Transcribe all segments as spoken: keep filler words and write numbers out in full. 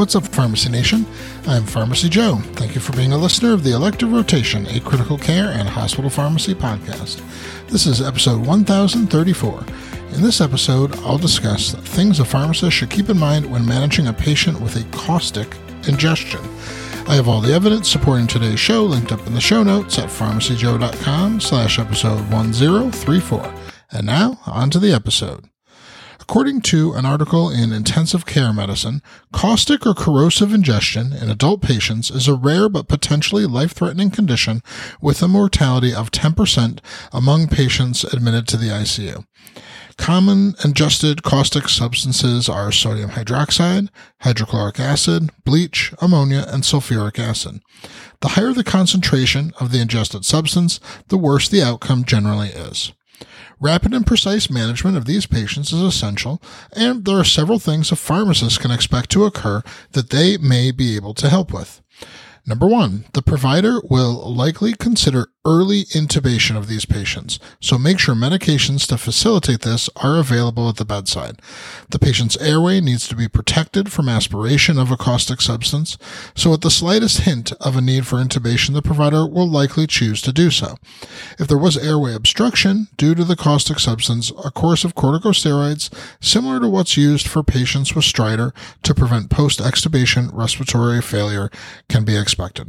What's up, Pharmacy Nation? I'm Pharmacy Joe. Thank you for being a listener of the Elective Rotation, a critical care and hospital pharmacy podcast. This is episode one thousand thirty-four. In this episode, I'll discuss things a pharmacist should keep in mind when managing a patient with a caustic ingestion. I have all the evidence supporting today's show linked up in the show notes at pharmacyjoe.com slash episode 1034. And now, on to the episode. According to an article in Intensive Care Medicine, caustic or corrosive ingestion in adult patients is a rare but potentially life-threatening condition with a mortality of ten percent among patients admitted to the I C U. Common ingested caustic substances are sodium hydroxide, hydrochloric acid, bleach, ammonia, and sulfuric acid. The higher the concentration of the ingested substance, the worse the outcome generally is. Rapid and precise management of these patients is essential, and there are several things a pharmacist can expect to occur that they may be able to help with. Number one, the provider will likely consider early intubation of these patients, so make sure medications to facilitate this are available at the bedside. The patient's airway needs to be protected from aspiration of a caustic substance, so at the slightest hint of a need for intubation, the provider will likely choose to do so. If there was airway obstruction due to the caustic substance, a course of corticosteroids, similar to what's used for patients with stridor to prevent post-extubation respiratory failure, can be expected.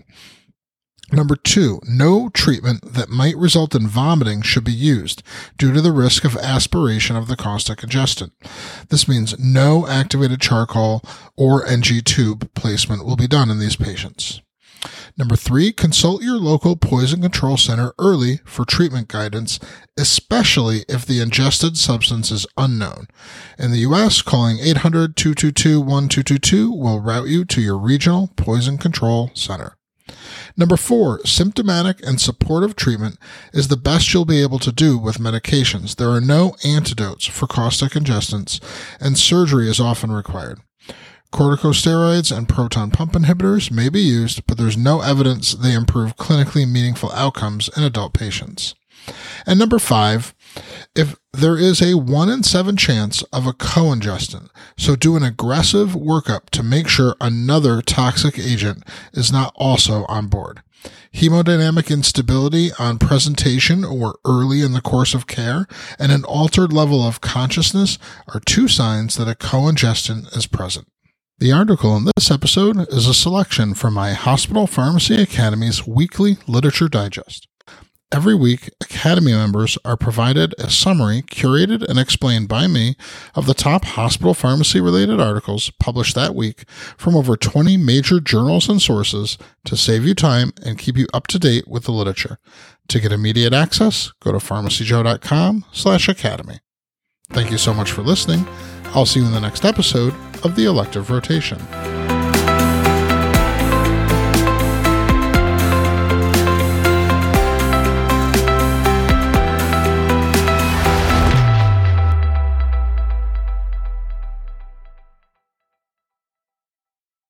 Number two, no treatment that might result in vomiting should be used due to the risk of aspiration of the caustic ingestant. This means no activated charcoal or N G tube placement will be done in these patients. Number three, consult your local poison control center early for treatment guidance, especially if the ingested substance is unknown. In the U S, calling eight hundred, two two two, one two two two will route you to your regional poison control center. Number four, symptomatic and supportive treatment is the best you'll be able to do with medications. There are no antidotes for caustic ingestants, and surgery is often required. Corticosteroids and proton pump inhibitors may be used, but there's no evidence they improve clinically meaningful outcomes in adult patients. And number five, if there is a one in seven chance of a co-ingestant, so do an aggressive workup to make sure another toxic agent is not also on board. Hemodynamic instability on presentation or early in the course of care and an altered level of consciousness are two signs that a co-ingestant is present. The article in this episode is a selection from my Hospital Pharmacy Academy's weekly literature digest. Every week, Academy members are provided a summary curated and explained by me of the top hospital pharmacy-related articles published that week from over twenty major journals and sources to save you time and keep you up to date with the literature. To get immediate access, go to pharmacyjoe.com slash academy. Thank you so much for listening. I'll see you in the next episode of the Elective Rotation.